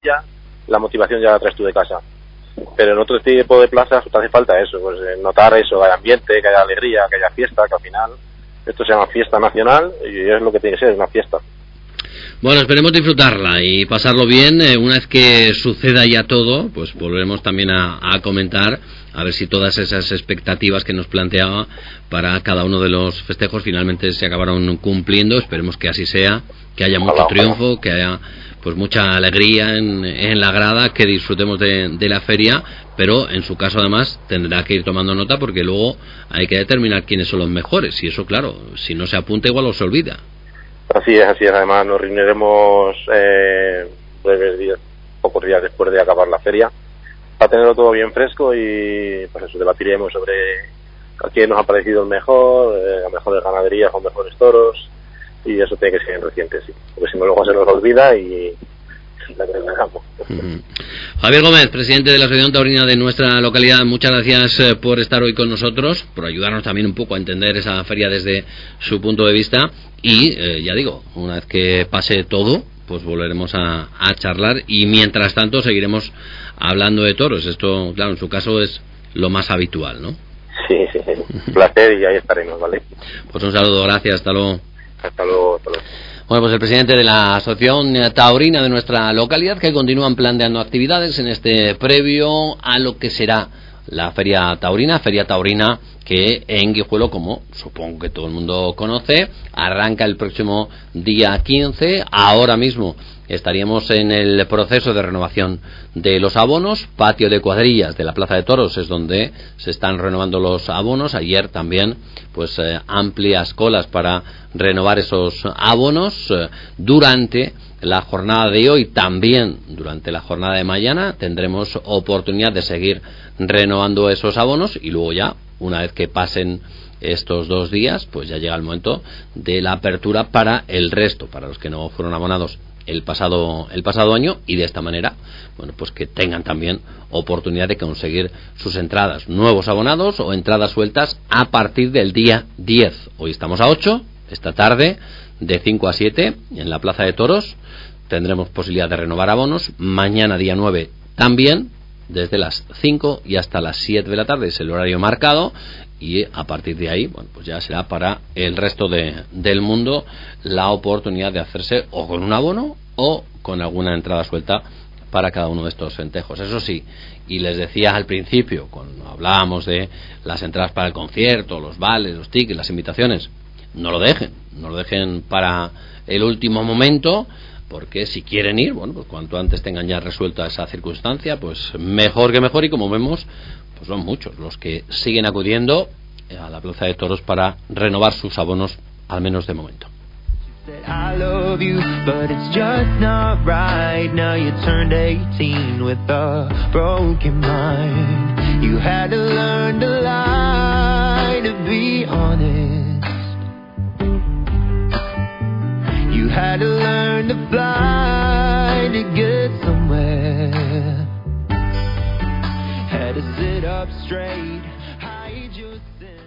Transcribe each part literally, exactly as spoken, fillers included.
ya, la motivación ya la traes tú de casa. Pero en otro tipo de plazas te hace falta eso, pues notar eso, que haya ambiente, que haya alegría, que haya fiesta, que al final esto se llama fiesta nacional y es lo que tiene que ser, una fiesta. Bueno, esperemos disfrutarla y pasarlo bien. Eh, una vez que suceda ya todo, pues volveremos también a, a comentar, a ver si todas esas expectativas que nos planteaba para cada uno de los festejos finalmente se acabaron cumpliendo. Esperemos que así sea, que haya mucho triunfo, que haya pues mucha alegría en, en la grada, que disfrutemos de, de la feria, pero en su caso además tendrá que ir tomando nota porque luego hay que determinar quiénes son los mejores y eso, claro, si no se apunta igual o se olvida. Así es, así es. Además nos reuniremos eh, breves días, pocos días después de acabar la feria para tenerlo todo bien fresco y pues eso, debatiremos sobre a quién nos ha parecido el mejor, eh, las mejores ganaderías o mejores toros, y eso tiene que ser reciente, sí, porque si no luego se nos olvida y la que dejamos. Uh-huh. Javier Gómez, presidente de la Asociación Taurina de nuestra localidad, muchas gracias eh, por estar hoy con nosotros, por ayudarnos también un poco a entender esa feria desde su punto de vista y eh, ya digo, una vez que pase todo, pues volveremos a, a charlar y mientras tanto seguiremos hablando de toros. Esto, claro, en su caso es lo más habitual, ¿no? Sí, sí, sí. Un placer y ahí estaremos, ¿vale? Pues un saludo, gracias, hasta luego. Hasta luego, hasta luego. Bueno, pues el presidente de la Asociación Taurina de nuestra localidad, que continúan planteando actividades en este previo a lo que será la Feria Taurina, Feria Taurina que en Guijuelo, como supongo que todo el mundo conoce, arranca el próximo día quince. Ahora mismo estaríamos en el proceso de renovación de los abonos. Patio de cuadrillas de la Plaza de Toros es donde se están renovando los abonos. Ayer también pues eh, amplias colas para renovar esos abonos. Eh, durante la jornada de hoy, también durante la jornada de mañana, tendremos oportunidad de seguir renovando esos abonos y luego ya, una vez que pasen estos dos días, pues ya llega el momento de la apertura para el resto, para los que no fueron abonados el pasado el pasado año, y de esta manera, bueno, pues que tengan también oportunidad de conseguir sus entradas, nuevos abonados o entradas sueltas a partir del día diez. Hoy estamos a ocho, esta tarde de cinco a siete en la Plaza de Toros tendremos posibilidad de renovar abonos. Mañana día nueve también, desde las cinco y hasta las siete de la tarde es el horario marcado, y a partir de ahí, bueno, pues ya será para el resto de, del mundo la oportunidad de hacerse o con un abono o con alguna entrada suelta para cada uno de estos festejos. Eso sí, y les decía al principio, cuando hablábamos de las entradas para el concierto, los vales, los tickets, las invitaciones, no lo dejen, no lo dejen para el último momento, porque si quieren ir, bueno, pues cuanto antes tengan ya resuelta esa circunstancia, pues mejor que mejor, y como vemos, pues son muchos los que siguen acudiendo a la Plaza de Toros para renovar sus abonos, al menos de momento. I love you, but it's just not right. Now you turned eighteen with a broken mind. You had to learn to lie, to be honest. You had to learn to fly, to get somewhere. Had to sit up straight, hide your sin.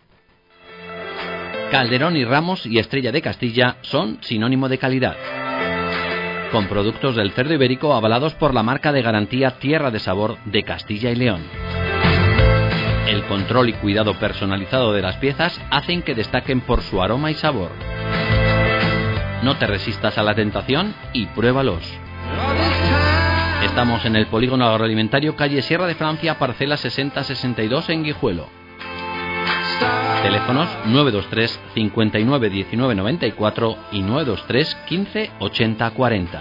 Calderón y Ramos y Estrella de Castilla son sinónimo de calidad. Con productos del cerdo ibérico avalados por la marca de garantía Tierra de Sabor de Castilla y León. El control y cuidado personalizado de las piezas hacen que destaquen por su aroma y sabor. No te resistas a la tentación y pruébalos. Estamos en el Polígono Agroalimentario, calle Sierra de Francia, parcela sesenta sesenta y dos en Guijuelo. Teléfonos nueve dos tres cincuenta y nueve diecinueve noventa y cuatro y nueve dos tres quince ochenta cuarenta.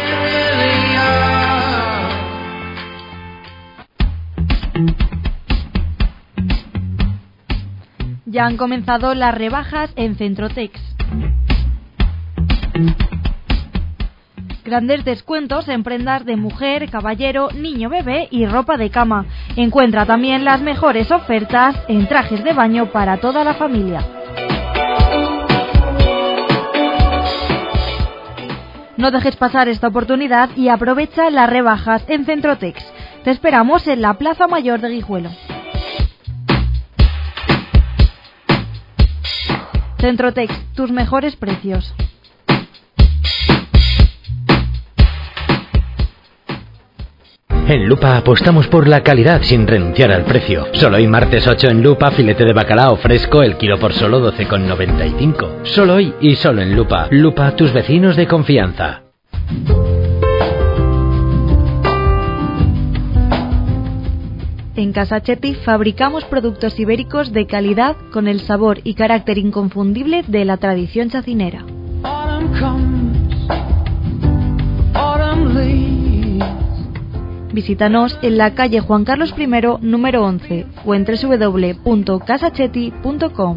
Ya han comenzado las rebajas en Centrotex. Grandes descuentos en prendas de mujer, caballero, niño, bebé y ropa de cama. Encuentra también las mejores ofertas en trajes de baño para toda la familia. No dejes pasar esta oportunidad y aprovecha las rebajas en Centrotex. Te esperamos en la Plaza Mayor de Guijuelo. Centrotex, tus mejores precios. En Lupa apostamos por la calidad sin renunciar al precio. Solo hoy martes ocho en Lupa, filete de bacalao fresco, el kilo por solo doce con noventa y cinco. Solo hoy y solo en Lupa. Lupa, tus vecinos de confianza. En Casa Chetti fabricamos productos ibéricos de calidad con el sabor y carácter inconfundible de la tradición chacinera. Visítanos en la calle Juan Carlos primero, número once, o en doble u doble u doble u punto casa chetti punto com.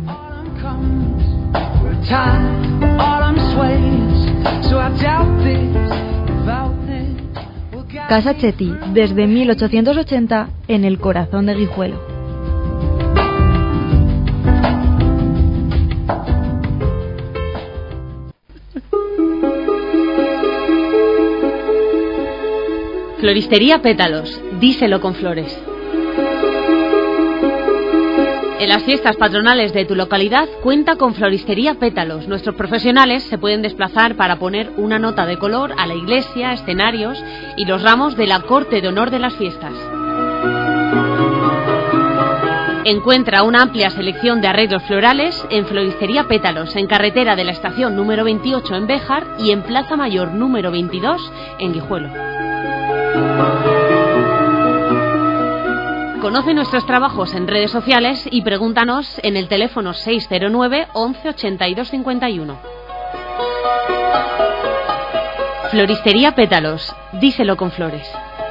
Casa Chetti, desde mil ochocientos ochenta, en el corazón de Guijuelo. Floristería Pétalos, díselo con flores. En las fiestas patronales de tu localidad cuenta con Floristería Pétalos. Nuestros profesionales se pueden desplazar para poner una nota de color a la iglesia, escenarios y los ramos de la corte de honor de las fiestas. Encuentra una amplia selección de arreglos florales en Floristería Pétalos, en carretera de la estación número veintiocho en Béjar y en Plaza Mayor número veintidós en Guijuelo. Conoce nuestros trabajos en redes sociales y pregúntanos en el teléfono seis cero nueve once ochenta y dos cincuenta y uno. Floristería Pétalos, díselo con flores.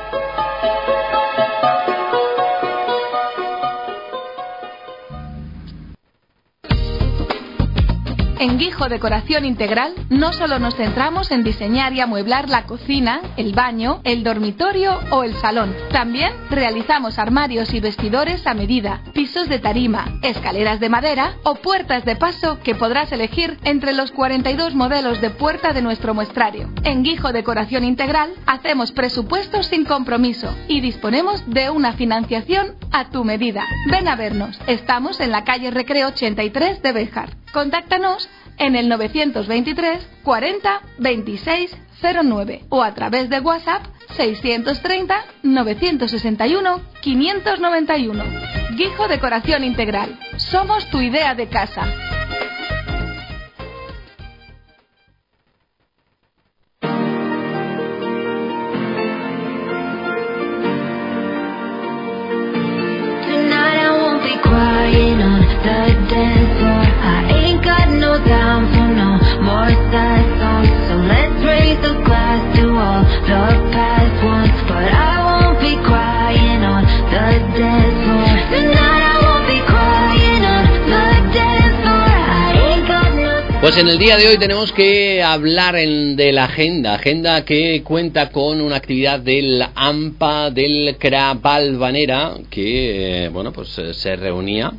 En Guijo Decoración Integral no solo nos centramos en diseñar y amueblar la cocina, el baño, el dormitorio o el salón. También realizamos armarios y vestidores a medida, pisos de tarima, escaleras de madera o puertas de paso que podrás elegir entre los cuarenta y dos modelos de puerta de nuestro muestrario. En Guijo Decoración Integral hacemos presupuestos sin compromiso y disponemos de una financiación a tu medida. Ven a vernos. Estamos en la calle Recreo ochenta y tres de Béjar. Contáctanos en el novecientos veintitrés cuarenta veintiséis cero nueve o a través de WhatsApp seiscientos treinta novecientos sesenta y uno quinientos noventa y uno. Guijo Decoración Integral. Somos tu idea de casa. Pues en el día de hoy tenemos que hablar en, de la agenda, agenda que cuenta con una actividad del AMPA del C R A Valvanera que, eh, bueno, pues eh, se reunía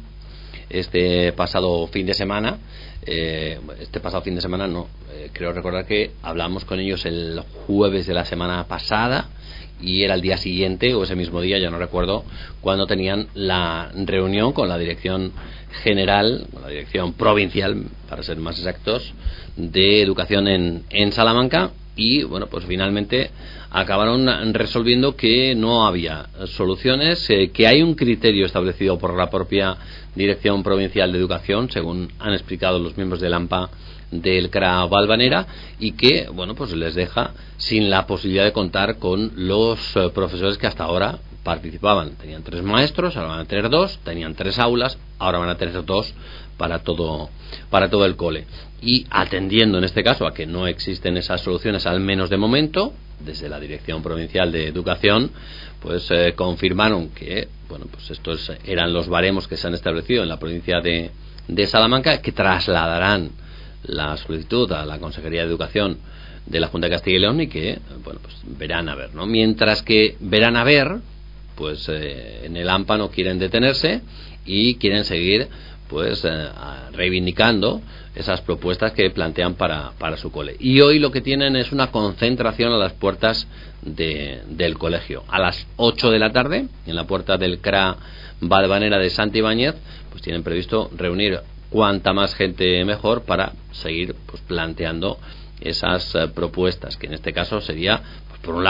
este pasado fin de semana, eh, este pasado fin de semana no, eh, creo recordar que hablamos con ellos el jueves de la semana pasada y era el día siguiente o ese mismo día, ya no recuerdo, cuando tenían la reunión con la dirección general, la dirección provincial, para ser más exactos, de educación en, en Salamanca y, bueno, pues finalmente acabaron resolviendo que no había soluciones, eh, que hay un criterio establecido por la propia Dirección Provincial de Educación, según han explicado los miembros del AMPA del C R A Valvanera, y que, bueno, pues les deja sin la posibilidad de contar con los eh, profesores que hasta ahora participaban. Tenían tres maestros, ahora van a tener dos, tenían tres aulas, ahora van a tener dos para todo, para todo el cole. Y atendiendo en este caso a que no existen esas soluciones, al menos de momento, desde la Dirección Provincial de Educación, pues eh, confirmaron que, bueno, pues estos eran los baremos que se han establecido en la provincia de, de Salamanca, que trasladarán la solicitud a la Consejería de Educación de la Junta de Castilla y León y que, bueno, pues verán a ver, ¿no? Mientras que verán a ver, pues eh, en el AMPA no quieren detenerse y quieren seguir, pues eh, reivindicando esas propuestas que plantean para, para su cole. Y hoy lo que tienen es una concentración a las puertas de, del colegio. A las ocho de la tarde, en la puerta del C R A Valvanera de Santibáñez, pues tienen previsto reunir cuanta más gente mejor para seguir, pues, planteando esas uh, propuestas, que en este caso sería, pues, por un lado,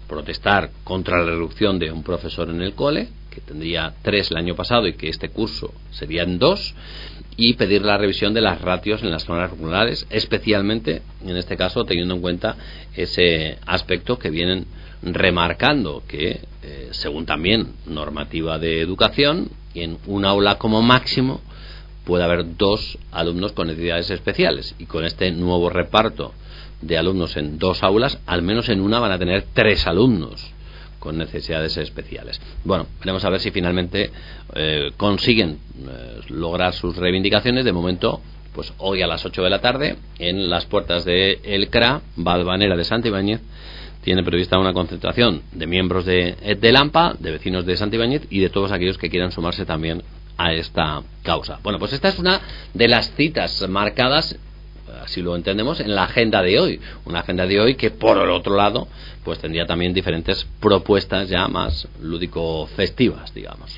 protestar contra la reducción de un profesor en el cole, que tendría tres el año pasado y que este curso serían dos, y pedir la revisión de las ratios en las zonas rurales, especialmente en este caso teniendo en cuenta ese aspecto que vienen remarcando, que eh, según también normativa de educación, en un aula como máximo puede haber dos alumnos con necesidades especiales, y con este nuevo reparto de alumnos en dos aulas, al menos en una van a tener tres alumnos con necesidades especiales. Bueno, veremos a ver si finalmente eh, consiguen eh, lograr sus reivindicaciones. De momento, pues hoy a las ocho de la tarde, en las puertas de El C R A, Valvanera de Santibáñez, tiene prevista una concentración de miembros de, de Lampa, de vecinos de Santibáñez y de todos aquellos que quieran sumarse también a esta causa. Bueno, pues esta es una de las citas marcadas, así lo entendemos, en la agenda de hoy. Una agenda de hoy que, por el otro lado, pues tendría también diferentes propuestas ya más lúdico-festivas, digamos.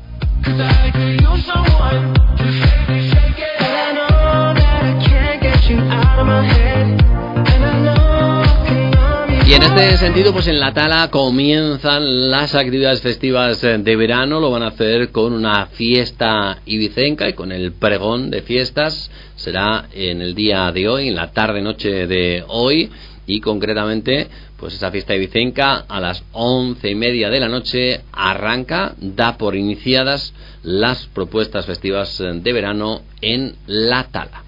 Y en este sentido, pues en La Tala comienzan las actividades festivas de verano. Lo van a hacer con una fiesta ibicenca y con el pregón de fiestas. Será en el día de hoy, en la tarde-noche de hoy, y concretamente, pues esa fiesta ibicenca a las once y media de la noche arranca, da por iniciadas las propuestas festivas de verano en La Tala.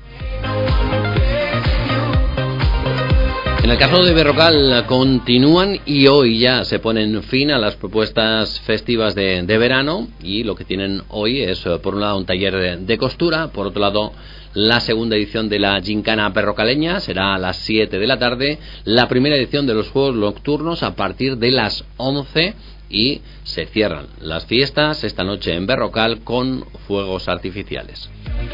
En el caso de Berrocal continúan y hoy ya se ponen fin a las propuestas festivas de, de verano, y lo que tienen hoy es, por un lado, un taller de, de costura, por otro lado, la segunda edición de la Gincana Berrocaleña, será a las siete de la tarde, la primera edición de los Juegos Nocturnos a partir de las once, y se cierran las fiestas esta noche en Berrocal con fuegos artificiales.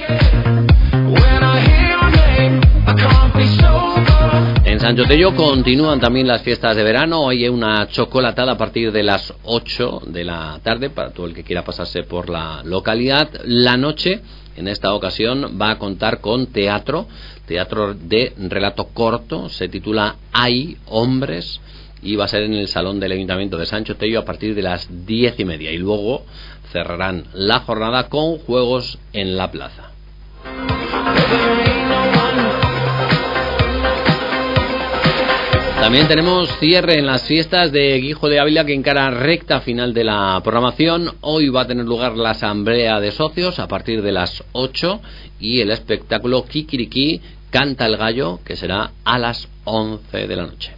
En Sancho Tello continúan también las fiestas de verano. Hoy hay una chocolatada a partir de las ocho de la tarde para todo el que quiera pasarse por la localidad. La noche, en esta ocasión, va a contar con teatro, teatro de relato corto, se titula Hay hombres, y va a ser en el Salón del Ayuntamiento de Sancho Tello a partir de las diez y media, y luego cerrarán la jornada con juegos en la plaza. También tenemos cierre en las fiestas de Guijo de Ávila, que encara recta final de la programación. Hoy va a tener lugar la asamblea de socios a partir de las ocho, y el espectáculo Kikiriki Canta el Gallo, que será a las once de la noche.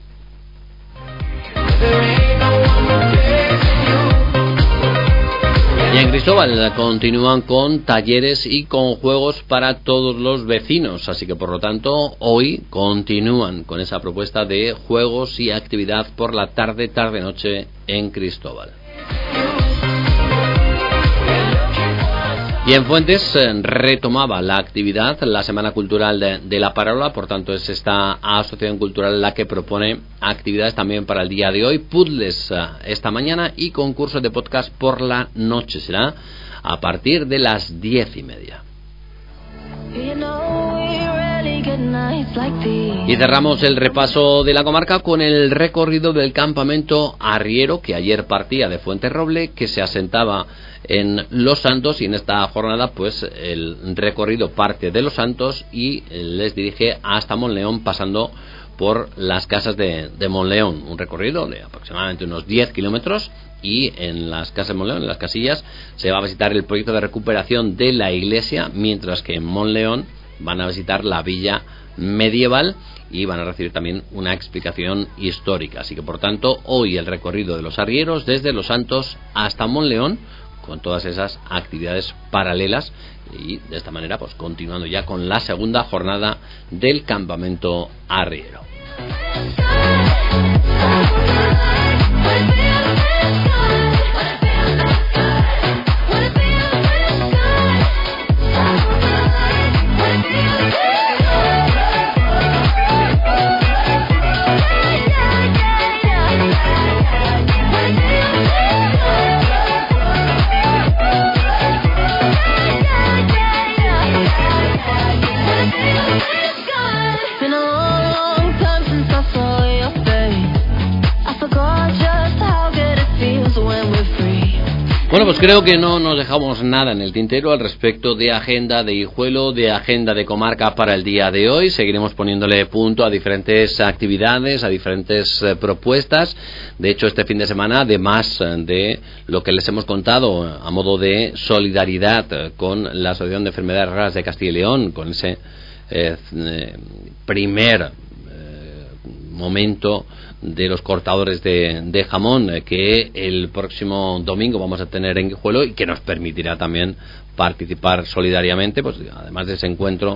Y en Cristóbal continúan con talleres y con juegos para todos los vecinos, así que por lo tanto hoy continúan con esa propuesta de juegos y actividad por la tarde, tarde-noche en Cristóbal. Y en Fuentes eh, retomaba la actividad la Semana Cultural de, de La Parola, por tanto es esta asociación cultural la que propone actividades también para el día de hoy, puzzles eh, esta mañana y concursos de podcast por la noche, será a partir de las diez y media. Y cerramos el repaso de la comarca con el recorrido del campamento arriero, que ayer partía de Fuenterroble, que se asentaba en Los Santos, y en esta jornada pues el recorrido parte de Los Santos y les dirige hasta Monleón, pasando por las casas de, de Monleón, un recorrido de aproximadamente unos diez kilómetros, y en las casas de Monleón, en las casillas, se va a visitar el proyecto de recuperación de la iglesia, mientras que en Monleón van a visitar la villa medieval y van a recibir también una explicación histórica. Así que por tanto hoy el recorrido de los arrieros desde Los Santos hasta Monleón, con todas esas actividades paralelas, y de esta manera pues continuando ya con la segunda jornada del campamento arriero. Bueno, pues creo que no nos dejamos nada en el tintero al respecto de agenda de Guijuelo, de agenda de comarca para el día de hoy. Seguiremos poniéndole punto a diferentes actividades, a diferentes eh, propuestas. De hecho, este fin de semana, además de lo que les hemos contado a modo de solidaridad eh, con la Asociación de Enfermedades Raras de Castilla y León, con ese eh, eh, primer eh, momento de los cortadores de, de jamón eh, que el próximo domingo vamos a tener en Guijuelo y que nos permitirá también participar solidariamente, pues además de ese encuentro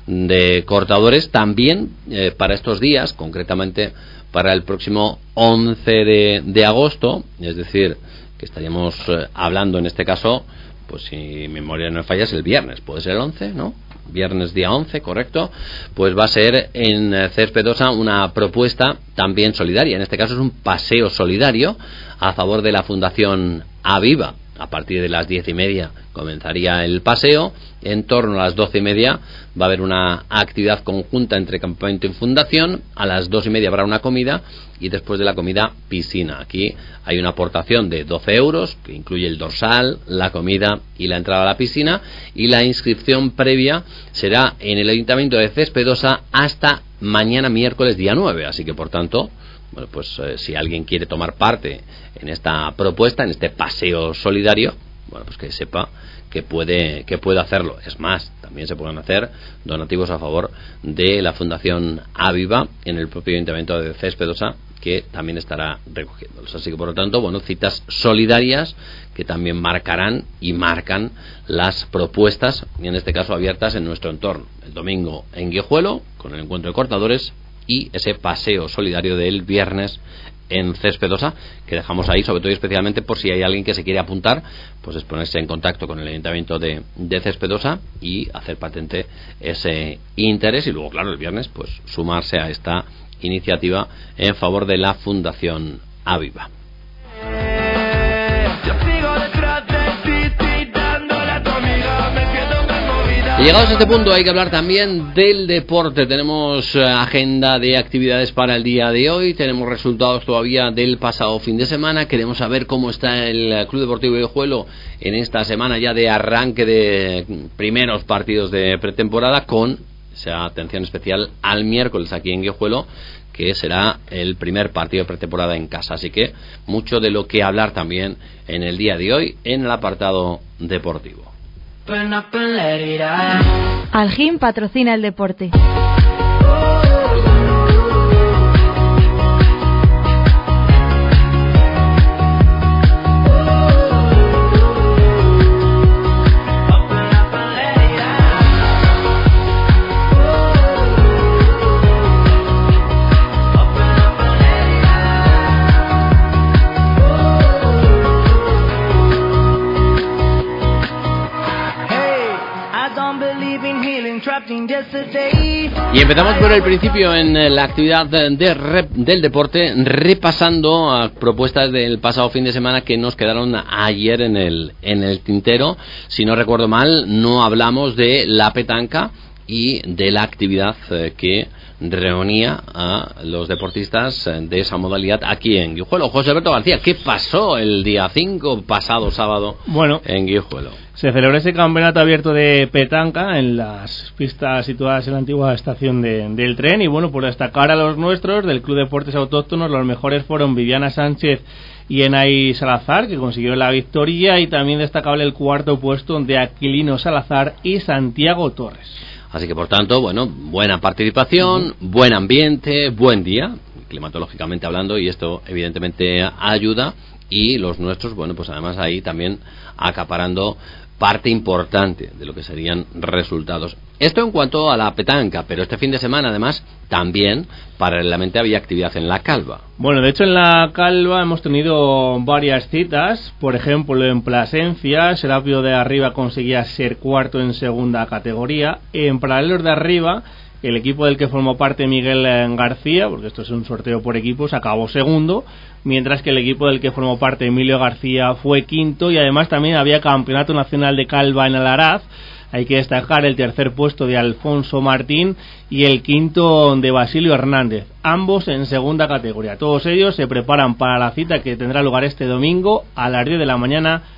de cortadores, también eh, para estos días, concretamente para el próximo once de, de agosto, es decir, que estaríamos eh, hablando en este caso, pues si mi memoria no me falla, es el viernes, puede ser el once, ¿no? Viernes día once, correcto, pues va a ser en Céspedosa una propuesta también solidaria. En este caso es un paseo solidario a favor de la Fundación Aviva. A partir de las diez y media comenzaría el paseo. En torno a las doce y media va a haber una actividad conjunta entre campamento y fundación. A las dos y media habrá una comida y después de la comida piscina. Aquí hay una aportación de doce euros que incluye el dorsal, la comida y la entrada a la piscina, y la inscripción previa será en el Ayuntamiento de Céspedosa hasta mañana miércoles día nueve. Así que por tanto, bueno, pues eh, si alguien quiere tomar parte en esta propuesta, en este paseo solidario, bueno, pues que sepa que puede que puede hacerlo. Es más, también se pueden hacer donativos a favor de la Fundación Aviva en el propio Ayuntamiento de Céspedosa, que también estará recogiéndolos. Así que por lo tanto, bueno, citas solidarias que también marcarán y marcan las propuestas, y en este caso abiertas en nuestro entorno. El domingo en Guijuelo, con el encuentro de cortadores, y ese paseo solidario del viernes en Céspedosa, que dejamos ahí sobre todo y especialmente por si hay alguien que se quiere apuntar, pues es ponerse en contacto con el Ayuntamiento de, de Céspedosa y hacer patente ese interés, y luego claro el viernes pues sumarse a esta iniciativa en favor de la Fundación Aviva. Y llegados a este punto hay que hablar también del deporte. Tenemos uh, agenda de actividades para el día de hoy, tenemos resultados todavía del pasado fin de semana, queremos saber cómo está el Club Deportivo Guijuelo en esta semana ya de arranque de primeros partidos de pretemporada, con esa atención especial al miércoles aquí en Guijuelo, que será el primer partido de pretemporada en casa. Así que mucho de lo que hablar también en el día de hoy en el apartado deportivo. Algim patrocina el deporte. Y empezamos por el principio en la actividad de rep, del deporte, repasando a propuestas del pasado fin de semana que nos quedaron ayer en el en el tintero. Si no recuerdo mal, no hablamos de la petanca y de la actividad que reunía a los deportistas de esa modalidad aquí en Guijuelo. José Alberto García, ¿qué pasó el día cinco, pasado sábado, bueno, en Guijuelo? Se celebró ese campeonato abierto de petanca en las pistas situadas en la antigua estación de, del tren, y bueno, por destacar a los nuestros del Club Deportes Autóctonos, los mejores fueron Viviana Sánchez y Enay Salazar, que consiguieron la victoria, y también destacable el cuarto puesto de Aquilino Salazar y Santiago Torres. Así que por tanto, bueno, buena participación, uh-huh. buen ambiente, buen día, climatológicamente hablando, y esto evidentemente ayuda, y los nuestros, bueno, pues además ahí también acaparando parte importante de lo que serían resultados. Esto en cuanto a la petanca, pero este fin de semana además también paralelamente había actividad en la Calva. Bueno, de hecho en la Calva hemos tenido varias citas. Por ejemplo, en Plasencia, Serapio de Arriba conseguía ser cuarto en segunda categoría. En Paralelos de Arriba, el equipo del que formó parte Miguel García, porque esto es un sorteo por equipos, acabó segundo, mientras que el equipo del que formó parte Emilio García fue quinto, y además también había Campeonato Nacional de Calva en Alaraz. Hay que destacar el tercer puesto de Alfonso Martín y el quinto de Basilio Hernández, ambos en segunda categoría. Todos ellos se preparan para la cita que tendrá lugar este domingo a las diez de la mañana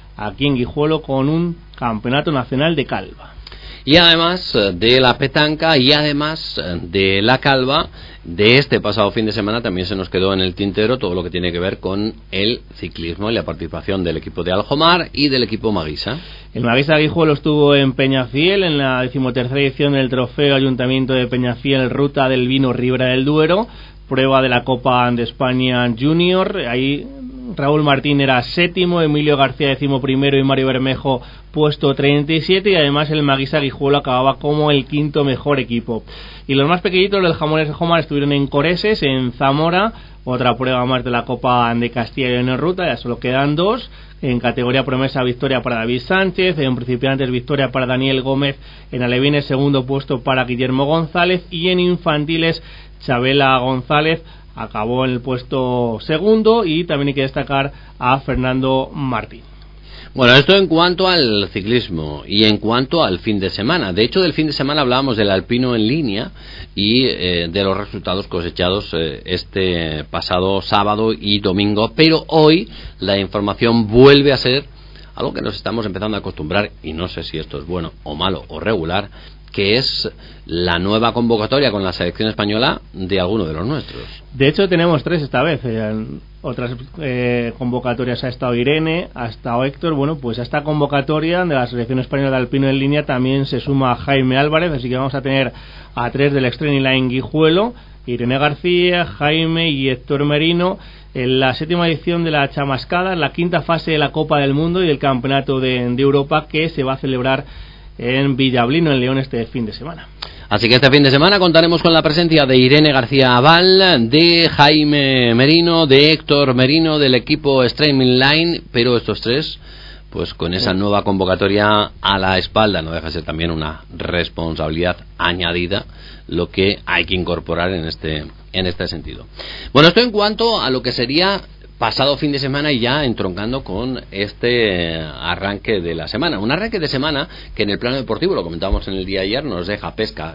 aquí en Guijuelo con un campeonato nacional de calva. Y además de la petanca y además de la calva, de este pasado fin de semana también se nos quedó en el tintero todo lo que tiene que ver con el ciclismo y la participación del equipo de Aljomar y del equipo Maguisa. El Maguisa Guijuelo estuvo en Peñafiel en la decimotercera edición del Trofeo Ayuntamiento de Peñafiel Ruta del Vino Ribera del Duero, prueba de la Copa de España Junior. Ahí Raúl Martín era séptimo, Emilio García décimo primero y Mario Bermejo puesto treinta y siete, y además el Maguisa Guijuelo acababa como el quinto mejor equipo. Y los más pequeñitos del Jamones de Jomar estuvieron en Coreses, en Zamora, otra prueba más de la Copa de Castilla y León en ruta, ya solo quedan dos. En categoría promesa, victoria para David Sánchez, en principiantes victoria para Daniel Gómez, en alevines segundo puesto para Guillermo González, y en infantiles Chabela González acabó en el puesto segundo, y también hay que destacar a Fernando Martín. Bueno, esto en cuanto al ciclismo y en cuanto al fin de semana. De hecho, del fin de semana hablábamos del alpino en línea y eh, de los resultados cosechados eh, este pasado sábado y domingo, pero hoy la información vuelve a ser algo que nos estamos empezando a acostumbrar, y no sé si esto es bueno o malo o regular, que es la nueva convocatoria con la selección española de alguno de los nuestros. De hecho, tenemos tres esta vez. En otras eh, convocatorias ha estado Irene, ha estado Héctor. Bueno, pues a esta convocatoria de la selección española de alpino en línea también se suma Jaime Álvarez, así que vamos a tener a tres del Extreme Line Guijuelo: Irene García, Jaime y Héctor Merino, en la séptima edición de la Chamascada, en la quinta fase de la Copa del Mundo y del Campeonato de, de Europa, que se va a celebrar en Villablino, en León, este fin de semana. Así que este fin de semana contaremos con la presencia de Irene García Aval, de Jaime Merino, de Héctor Merino, del equipo Streaming Line, pero estos tres, pues con esa nueva convocatoria a la espalda, no deja de ser también una responsabilidad añadida lo que hay que incorporar en este, en este sentido. Bueno, esto en cuanto a lo que sería pasado fin de semana, y ya entroncando con este arranque de la semana. Un arranque de semana que en el plano deportivo, lo comentábamos en el día de ayer, nos deja pesca,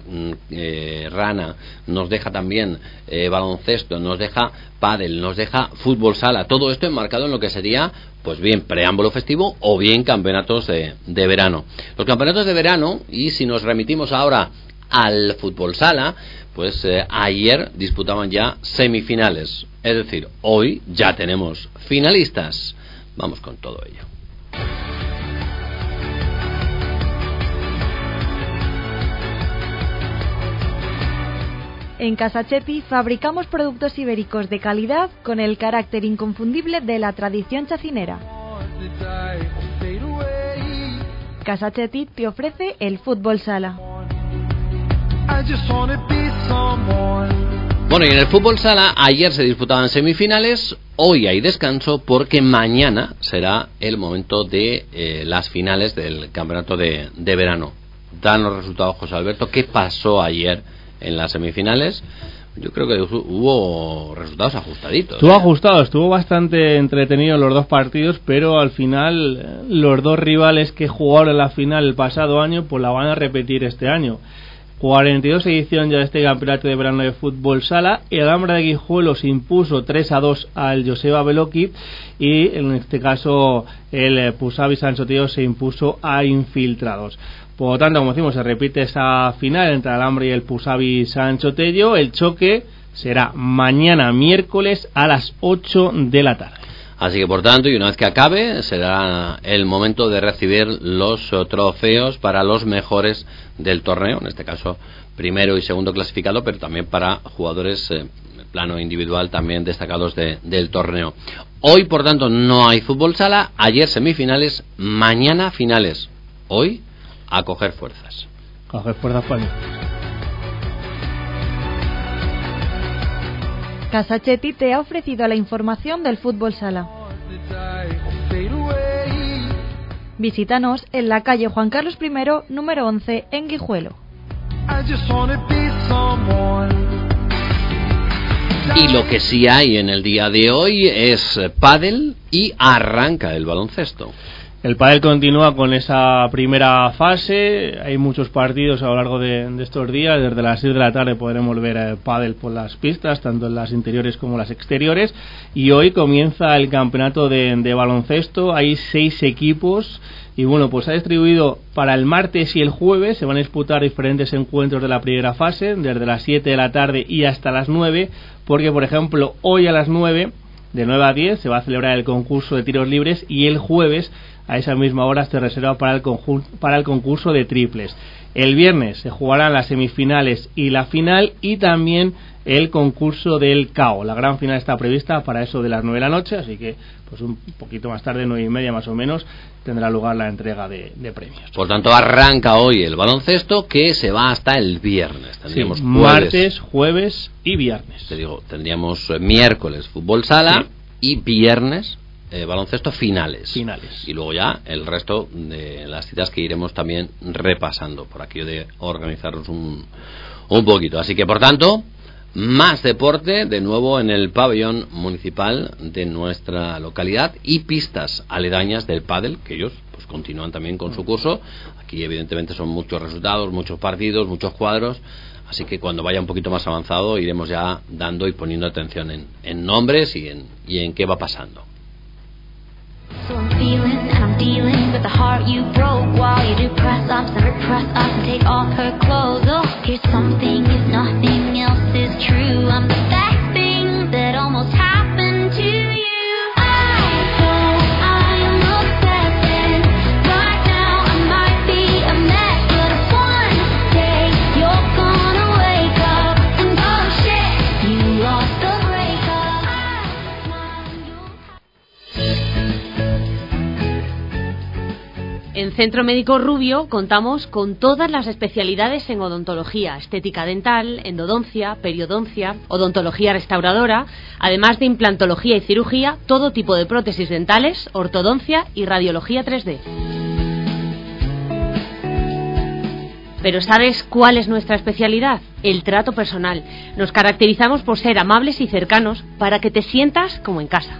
eh, rana, nos deja también eh, baloncesto, nos deja pádel, nos deja fútbol sala. Todo esto enmarcado en lo que sería, pues bien, preámbulo festivo o bien campeonatos de, de verano. Los campeonatos de verano, y si nos remitimos ahora al fútbol sala, pues eh, ayer disputaban ya semifinales. Es decir, hoy ya tenemos finalistas. Vamos con todo ello. En Casachetti fabricamos productos ibéricos de calidad con el carácter inconfundible de la tradición chacinera. Casachetti te ofrece el fútbol sala. Bueno, y en el fútbol sala ayer se disputaban semifinales, hoy hay descanso porque mañana será el momento de eh, las finales del campeonato de, de verano. Dan los resultados, José Alberto. ¿Qué pasó ayer en las semifinales? Yo creo que hubo resultados ajustaditos. Estuvo ajustado, estuvo bastante entretenido los dos partidos, pero al final los dos rivales que jugaron en la final el pasado año pues la van a repetir este año. cuarenta y dos edición ya de este campeonato de verano de fútbol sala. El Alhambra de Guijuelo se impuso tres a dos al Joseba Beloki, y en este caso el Pusavi Sancho Tello se impuso a Infiltrados. Por lo tanto, como decimos, se repite esa final entre el Alhambra y el Pusavi Sancho Tello. El choque será mañana miércoles a las ocho de la tarde. Así que, por tanto, y una vez que acabe, será el momento de recibir los trofeos para los mejores del torneo, en este caso primero y segundo clasificado, pero también para jugadores eh, en plano individual también destacados de, del torneo. Hoy, por tanto, no hay fútbol sala. Ayer semifinales, mañana finales. Hoy a coger fuerzas. Coger fuerzas para mí. Casachetti te ha ofrecido la información del fútbol sala. Visítanos en la calle Juan Carlos primero, número once, en Guijuelo. Y lo que sí hay en el día de hoy es pádel y arranca el baloncesto. El pádel continúa con esa primera fase. Hay muchos partidos a lo largo de, de estos días. Desde las seis de la tarde podremos ver eh, pádel por las pistas, tanto en las interiores como las exteriores. Y hoy comienza el campeonato de, de baloncesto. Hay seis equipos. Y bueno, pues se ha distribuido para el martes y el jueves. Se van a disputar diferentes encuentros de la primera fase, desde las siete de la tarde y hasta las nueve. Porque, por ejemplo, hoy a las nueve, de nueve a diez, se va a celebrar el concurso de tiros libres. Y el jueves, a esa misma hora, se reserva para el, conjun- para el concurso de triples. El viernes se jugarán las semifinales y la final, y también el concurso del K O. La gran final está prevista para eso de las nueve de la noche, así que pues un poquito más tarde, nueve y media más o menos, tendrá lugar la entrega de, de premios. Por tanto, arranca hoy el baloncesto, que se va hasta el viernes. Tendríamos sí, jueves, martes, jueves y viernes. Te digo, tendríamos eh, miércoles fútbol sala, sí, y viernes Eh, baloncesto finales. finales y luego ya el resto de las citas que iremos también repasando por aquello de organizarnos un, un poquito. Así que por tanto, más deporte de nuevo en el pabellón municipal de nuestra localidad, y pistas aledañas del pádel, que ellos pues continúan también con su curso. Aquí evidentemente son muchos resultados, muchos partidos, muchos cuadros, así que cuando vaya un poquito más avanzado iremos ya dando y poniendo atención en, en nombres y en, y en qué va pasando. So I'm feeling and I'm dealing with the heart you broke while you do press ups and repress us and take off her clothes. Oh, here's something if nothing else is true. I'm the best thing that almost happened to you. I know I am obsessing. Right now I might be a mess, but one day you're gonna wake up and go, shit, you lost the breakup. En Centro Médico Rubio contamos con todas las especialidades en odontología, estética dental, endodoncia, periodoncia, odontología restauradora, además de implantología y cirugía, todo tipo de prótesis dentales, ortodoncia y radiología tres D. Pero ¿sabes cuál es nuestra especialidad? El trato personal. Nos caracterizamos por ser amables y cercanos para que te sientas como en casa.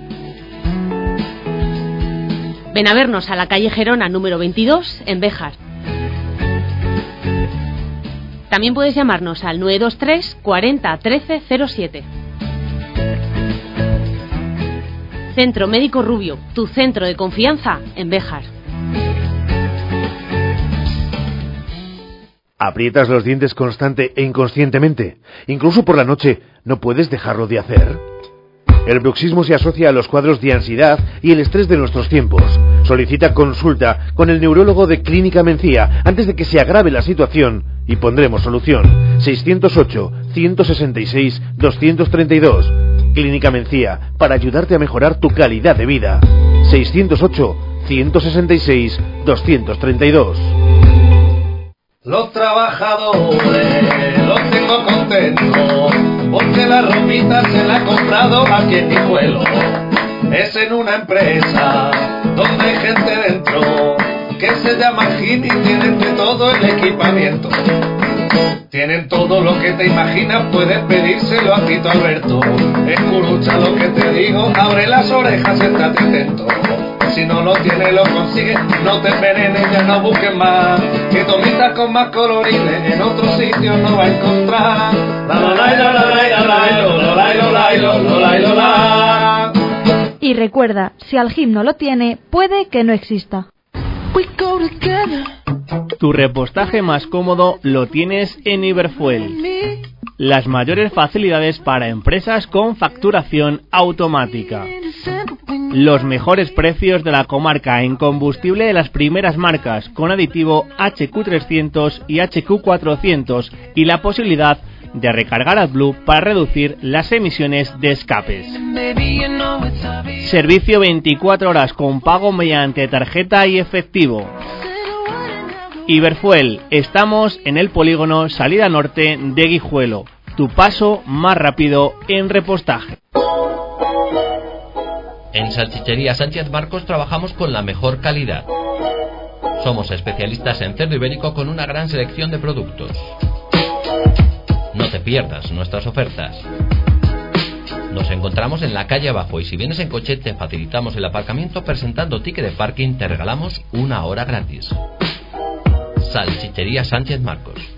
Ven a vernos a la calle Gerona número veintidós en Béjar. También puedes llamarnos al nueve dos tres cuarenta trece cero siete. Centro Médico Rubio, tu centro de confianza en Béjar. ¿Aprietas los dientes constante e inconscientemente? Incluso por la noche, ¿no puedes dejarlo de hacer? El bruxismo se asocia a los cuadros de ansiedad y el estrés de nuestros tiempos. Solicita consulta con el neurólogo de Clínica Mencía antes de que se agrave la situación y pondremos solución. seiscientos ocho, ciento sesenta y seis, doscientos treinta y dos. Clínica Mencía, para ayudarte a mejorar tu calidad de vida. seiscientos ocho, ciento sesenta y seis, doscientos treinta y dos. Los trabajadores los tengo contentos porque la ropita se la ha comprado aquí en Guijuelo. Es en una empresa donde hay gente dentro que se llama Hit y tienen de todo el equipamiento. Tienen todo lo que te imaginas, puedes pedírselo a Tito Alberto. Escucha lo que te digo, abre las orejas, estate atento. Si no lo tienes, lo consigues, no te envenenes, ya no busques más. Que tomitas con más colorines en otros sitios no va a encontrar. La la la la la la la la la la. Y recuerda, si al gym no lo tiene, puede que no exista. Tu repostaje más cómodo lo tienes en Iberfuel. Las mayores facilidades para empresas con facturación automática. Los mejores precios de la comarca en combustible de las primeras marcas, con aditivo H Q trescientos y H Q cuatrocientos, y la posibilidad de recargar AdBlue para reducir las emisiones de escapes. Servicio veinticuatro horas con pago mediante tarjeta y efectivo. Iberfuel, estamos en el polígono Salida Norte de Guijuelo, tu paso más rápido en repostaje. En Salchichería Sánchez Marcos trabajamos con la mejor calidad. Somos especialistas en cerdo ibérico con una gran selección de productos. No te pierdas nuestras ofertas. Nos encontramos en la calle abajo y si vienes en coche te facilitamos el aparcamiento presentando ticket de parking, te regalamos una hora gratis. Salchichería Sánchez Marcos.